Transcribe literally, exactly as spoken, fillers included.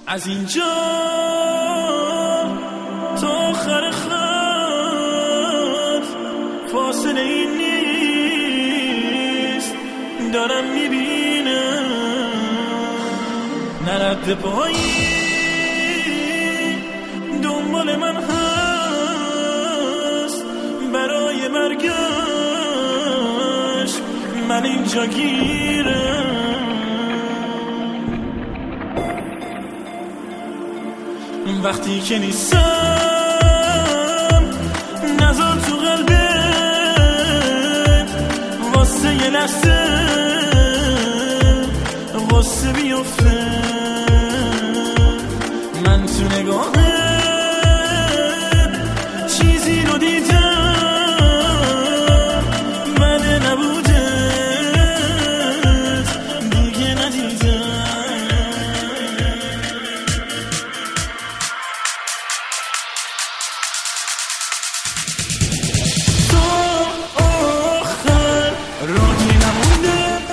از اینجا تا آخر خط فاصله این نیست، دارم میبینم نرد پایی دنبال من هست برای مرگش، من اینجا گیرم. وقتی که نیستم نذار تو قلبت واسه یه لحظه واسه بیفته، من تو نگاهت چیزی رو دیدم بده نبودت دیگه ندیدم. راهی نمونده